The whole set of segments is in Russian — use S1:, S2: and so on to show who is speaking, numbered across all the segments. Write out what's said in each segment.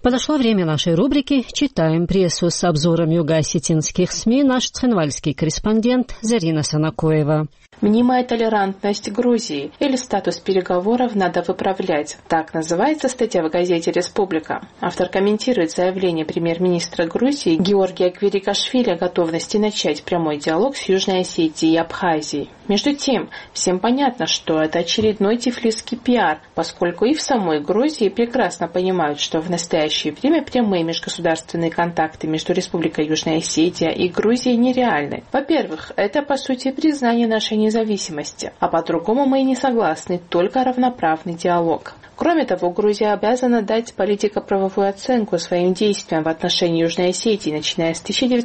S1: Подошло время нашей рубрики «Читаем прессу» с обзором юго-осетинских СМИ наш цхинвальский корреспондент Зарина Санакоева.
S2: Мнимая толерантность Грузии или статус переговоров надо выправлять. Так называется статья в газете «Республика». Автор комментирует заявление премьер-министра Грузии Георгия Квирикашвили о готовности начать прямой диалог с Южной Осетией и Абхазией. Между тем, всем понятно, что это очередной тифлисский пиар, поскольку и в самой Грузии прекрасно понимают, что в настоящее время прямые межгосударственные контакты между Республикой Южная Осетия и Грузией нереальны. Во-первых, это по сути признание нашей независимости, а по-другому мы и не согласны, только равноправный диалог. Кроме того, Грузия обязана дать политико-правовую оценку своим действиям в отношении Южной Осетии, начиная с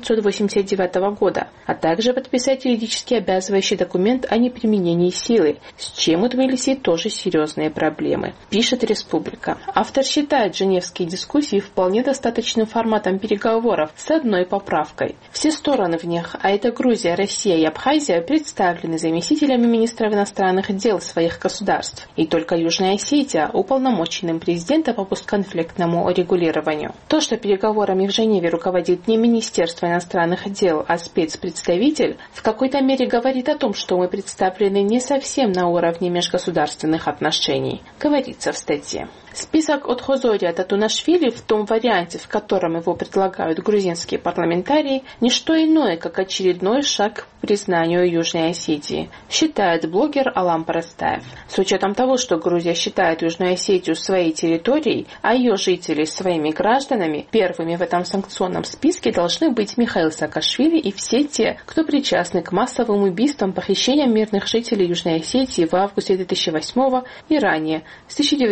S2: 1989 года, а также подписать юридически обязывающий документ о неприменении силы, с чем у Тбилиси тоже серьезные проблемы, пишет «Республика». Автор считает женевские дискуссии вполне достаточным форматом переговоров с одной поправкой. Все стороны в них, а это Грузия, Россия и Абхазия, представлены заместителями министров иностранных дел своих государств, и только Южная Осетия уполномоченным президента по постконфликтному регулированию. То, что переговорами в Женеве руководит не Министерство иностранных дел, а спецпредставитель, в какой-то мере говорит о том, что мы представлены не совсем на уровне межгосударственных отношений, говорится в статье. Список от Хозория Татунашвили в том варианте, в котором его предлагают грузинские парламентарии, не что иное, как очередной шаг к признанию Южной Осетии, считает блогер Алам Парастаев. С учетом того, что Грузия считает Южную Осетию своей территорией, а ее жители своими гражданами, первыми в этом санкционном списке должны быть Михаил Саакашвили и все те, кто причастны к массовым убийствам, похищениям мирных жителей Южной Осетии в августе 2008 и ранее, с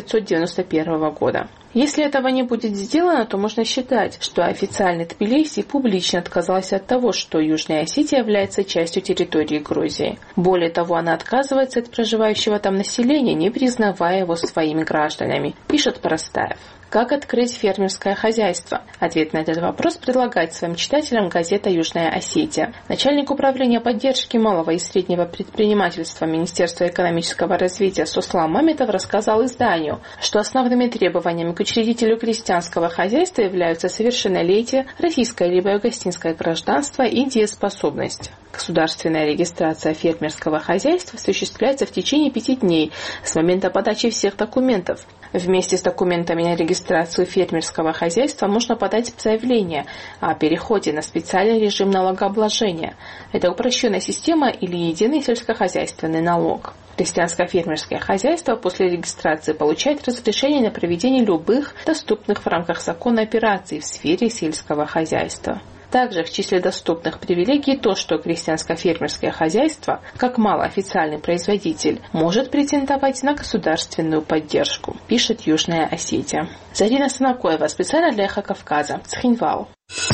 S2: 1991 года. Если этого не будет сделано, то можно считать, что официальный Тбилиси публично отказался от того, что Южная Осетия является частью территории Грузии. Более того, она отказывается от проживающего там населения, не признавая его своими гражданами, пишет Парастаев. Как открыть фермерское хозяйство? Ответ на этот вопрос предлагает своим читателям газета «Южная Осетия». Начальник управления поддержки малого и среднего предпринимательства Министерства экономического развития Суслан Маметов рассказал изданию, что основными требованиями к учредителю крестьянского хозяйства являются совершеннолетие, российское либо югостинское гражданство и дееспособность. Государственная регистрация фермерского хозяйства осуществляется в течение 5 дней с момента подачи всех документов. Вместе с документами на регистрацию фермерского хозяйства можно подать заявление о переходе на специальный режим налогообложения. Это упрощенная система или единый сельскохозяйственный налог. Крестьянско-фермерское хозяйство после регистрации получает разрешение на проведение любых доступных в рамках закона операций в сфере сельского хозяйства. Также в числе доступных привилегий то, что крестьянско-фермерское хозяйство, как малоофициальный производитель, может претендовать на государственную поддержку, пишет Южная Осетия. Зарина Санакоева, специально для «Эхо Кавказа», Цхинвал.